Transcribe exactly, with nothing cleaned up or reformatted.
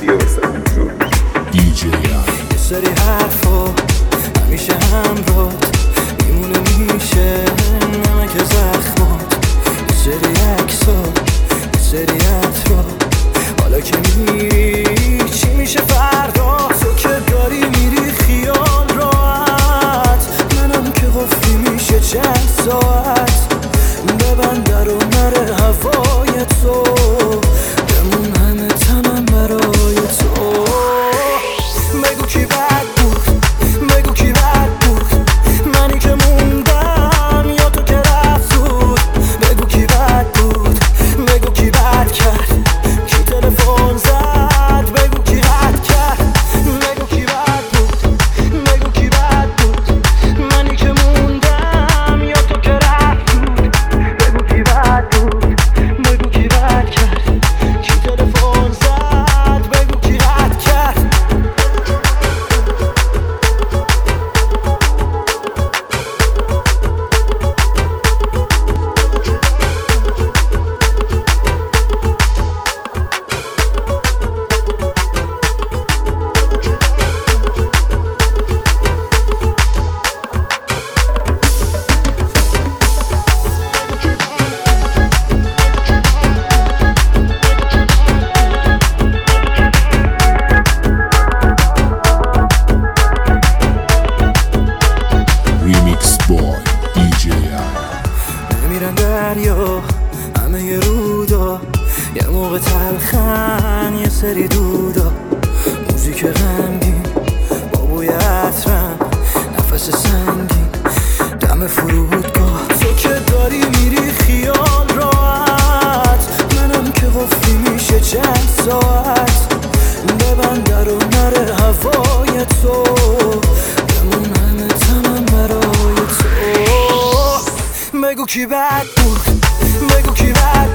کیه واسه اونجور دی جی یه سری حرفا همیشه همراه میمونه، میشه نمک زخمات. یه سری عکسا، یه سری عطرا، حالا که میری چی میشه فردا؟ تو که داری میری خیال راحت، منم که قفلی میشه چند ساعت. ببند در و نره هوای تو، بمون همه تنم برای تو. بگو کی بد بود، بگو کی بد بود، منی که موندم یا تو که رفت زود. بگو کی بد بود، بگو کی بد کرد، کی تلفن زد، بگو کی رد کرد. بگو کی بد بود، بگو کی بد بود، منی که موندم یا تو که رفت زود. بگو کی بد بود، بگو کی بد کرد، کی تلفن زد، بگو کی رد کرد. ریمیکس بای دی جی نمیرن دریا همه ی رودا، یه موقع تلخن یه سری دودا. موزیک غمگین با بوی عطرم، نفس سنگین دم فرودگاه. تو که داری میری خیال راحت، منم که قفلی میشه چند ساعت. ببند در و نره هوای تو، بمون همه تنم برای تو. بگو کی بد بود، بگو کی بد